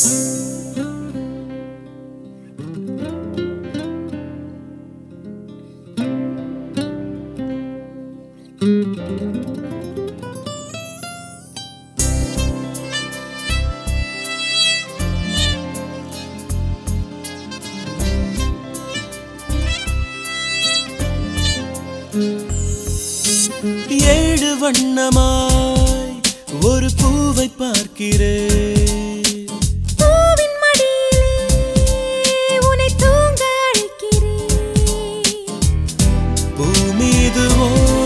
ஏழு வண்ணமாய் ஒரு பூவை பார்க்கிறேன். பூவின் மடியிலே உன்னை தூங்க அழைக்கிறேன். பூ மீதுவோ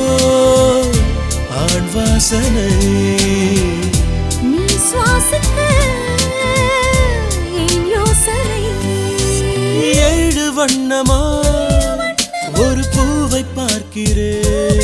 ஆண் வாசனை, நீ சுவாசிக்க என் யோசனை. ஏழு வண்ணமாய் ஒரு பூவை பார்க்கிறேன்.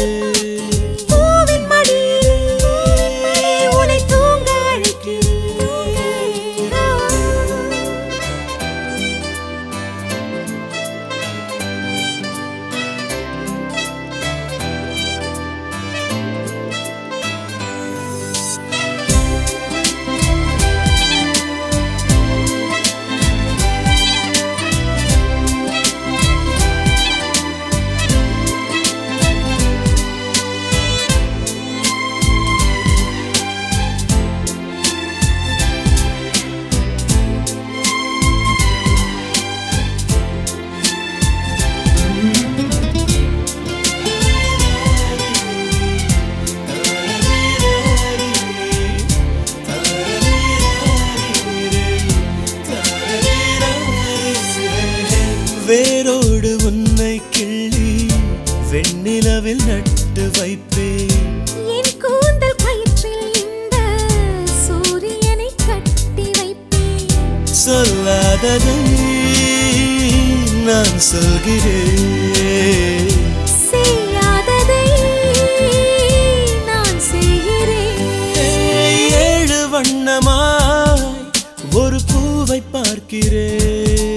வேரோடு உன்னை கிள்ளி வெண்ணிலவில் நட்டு வைப்பேன். என் கூந்தல் கயிற்றில் இந்த சூரியனை கட்டி வைப்பேன். சொல்லாததை நான் சொல்கிறேன், செய்யாததை நான் செய்கிறேன். ஏழு வண்ணமாய் ஒரு பூவை பார்க்கிறேன்.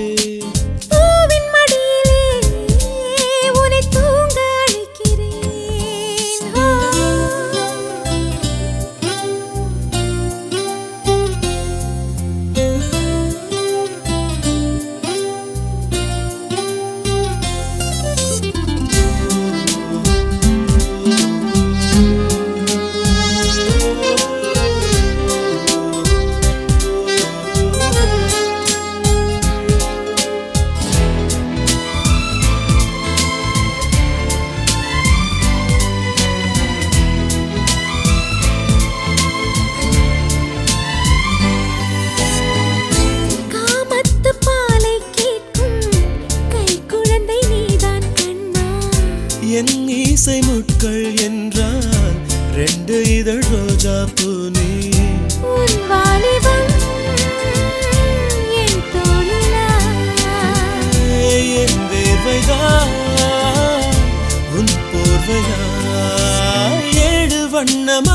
என் இசை முட்கள் என்றால் ரெண்டு இதழ் ரோஜா பூனி. உன் வாலிபம் என் தோளிலா, என் வேர்வைதான் உன் போர்வையா. ஏழு வண்ணமா